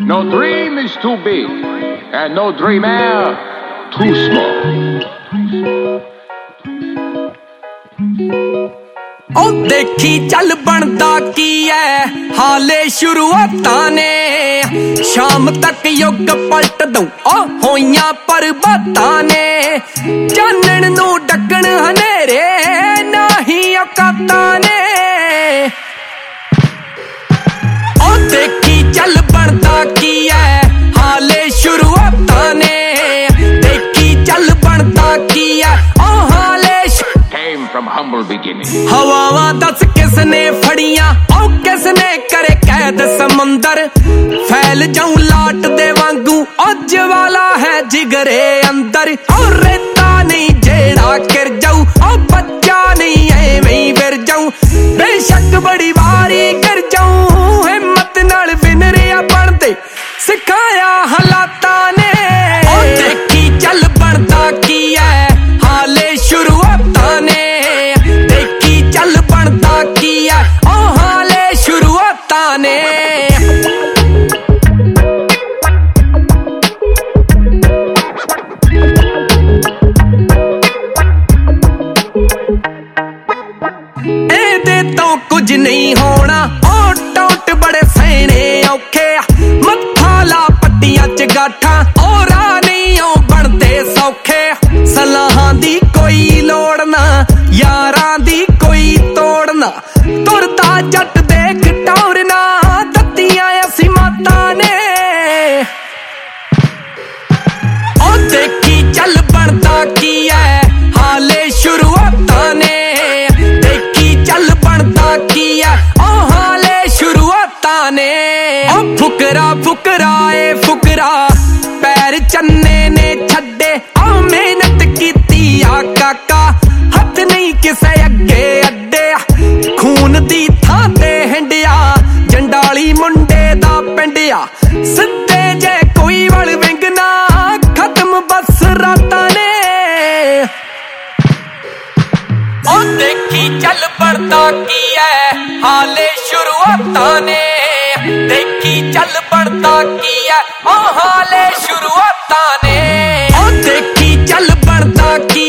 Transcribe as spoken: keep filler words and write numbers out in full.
No dream is too big, and no dreamer too small. ओ देखी चल बनदा की है हाले शुरुआतां ने शाम तक युग पलट दूं ओ होइयां पर्वतां ने चानण नूं डकण हनेरे नाही औकातां ने ओ देखी चल बनदा की है हाले शुरुआतां ने देखी चल बनदा की है ओ हाले From humble beginning. हवावां दस किसने फड़ियां ओ किसने करे कैद समंदर फैल जाऊं लाट दे वांगू अज वाला है जिगरे अंदर ओ रेता नहीं जेड़ा गिर जाऊं ओ बच्चा नहीं एवें फिर जाऊं बेशक बड़ी वारी गिर जाऊं हिम्मत नाल विनरिया बनदे सिखाया हालातां ने ओ देखी चल बनदा की है हाले शुरुआतां ने की है ओ हाले शुरुआतां ने एदे तो कुछ नहीं होना ओ टोट बड़े सैने औखे मत्था ला पट्टियां च गाठा ओ राह नहीं ओ बनते सौखे सलाहां दी कोई लोड़ ना यारां दी कोई तोड़ना तुरता जट देख टौरना दत्तियां असी माता ने ओ देखी चल बनदा की है हाले शुरुआतां ने देखी चल बनदा की है ओ हाले शुरुआतां ने ओ फुकरा फुकरा ए फुकरा पैर चन्ने ने छड्डे ओ मेहनत कीती आ काका हथ नहीं किसे अगे अड्डे खून दी थां ते हिंडिया जंडाली मुंडे दा पिंडिया सिद्धे जे कोई वल विंगना खत्म बस रातां ने ओ देखी चल बनदा की है हाले शुरुआतां ने देखी चल बनदा की है ओ हाले शुरुआतां ने ओ देखी चल बनदा की